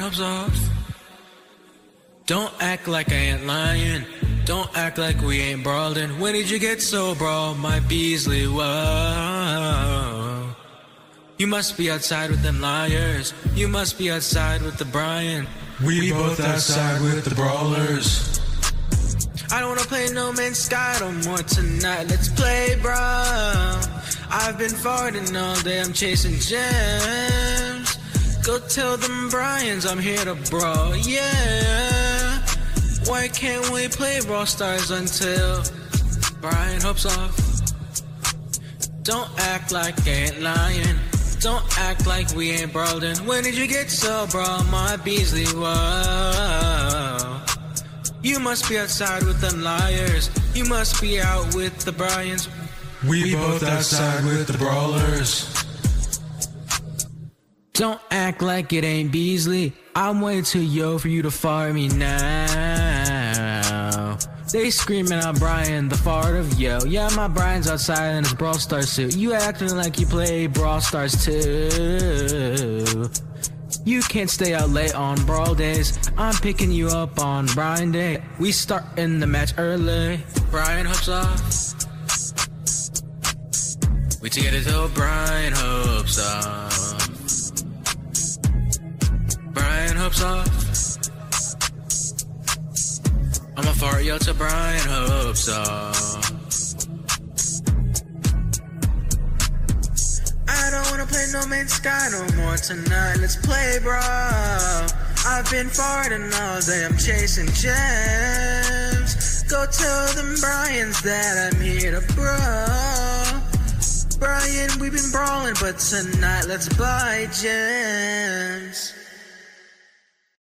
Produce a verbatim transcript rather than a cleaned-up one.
hopes off. Don't act like I ain't lying. Don't act like we ain't brawling. When did you get so brawled, my Beasley? Whoa. You must be outside with them liars. You must be outside with the Brian. We, we both outside with the brawlers. I don't wanna play No Man's Sky no more tonight. Let's play, bro. I've been farting all day. I'm chasing gems. Go tell them Brians I'm here to brawl. Yeah. Why can't we play Brawl Stars until Brian hopes off? Don't act like I ain't lying. Don't act like we ain't brawling. When did you get so brawl, my Beasley? Whoa. You must be outside with them liars. You must be out with the Brians. We, we both outside with the brawlers. Don't act like it ain't Beasley. I'm way too yo for you to fire me now. They screaming out Brian, the fart of yo. Yeah, my Brian's outside in his Brawl Stars suit. You acting like you play Brawl Stars too. You can't stay out late on Brawl days. I'm picking you up on Brian Day. We start in the match early. Brian hopes off. We together till Brian hopes off. Brian hopes off. I'ma fart yo till Brian hopes off. I don't wanna play No Man's Sky no more tonight. Let's play, bro. I've been farting all day. I'm chasing gems. Go tell them Brians that I'm here to brawl. Brian, we've been brawling, but tonight let's buy gems.